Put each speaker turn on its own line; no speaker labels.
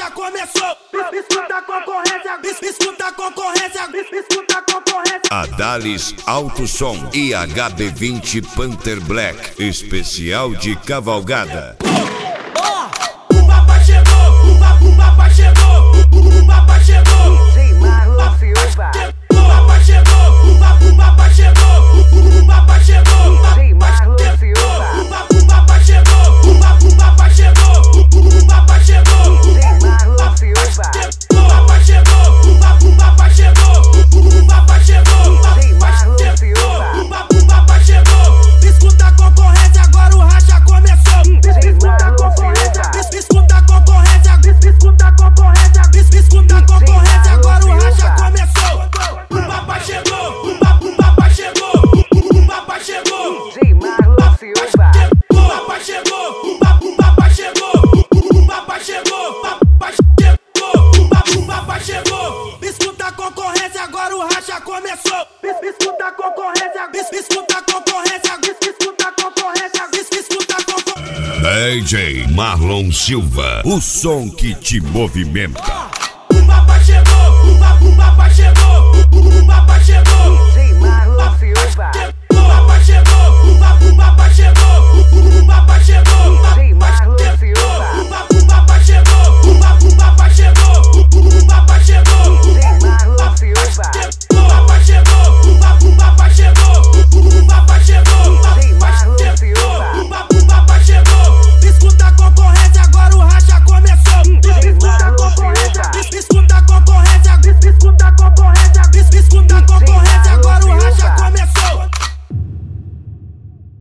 racha começou. Escuta a concorrência, escuta a concorrência, escuta a concorrência.
Adalis Alto Som e HB20 Panther Black, especial de cavalgada.
O papai chegou, o papai chegou, o papai chegou.
DJ Marlon Silva.
O papai chegou, o papai chegou, o papai chegou.
DJ Marlon Silva.
O papai chegou, o papai chegou, o papai chegou.
DJ Marlon Silva.
O papai chegou, o papai chegou, o papai chegou.
DJ Marlon Silva.
O papai chegou. Escuta a concorrência, agora o racha começou.
DJ
Escuta a
Marlon
concorrência,
Silva.
escuta a concorrência, escuta a concorrência, escuta a concorrência, agora o racha começou. O papai chegou, o papai chegou, o papai chegou.
DJ Marlon Silva.
O papai chegou, o papai chegou, o papai chegou, o papai chegou, o papai chegou. Escuta a concorrência, agora o racha começou. Escuta a concorrência, escuta a concorrência, escuta a concorrência, escuta a concorrência.
DJ Marlon Silva, o som que te movimenta.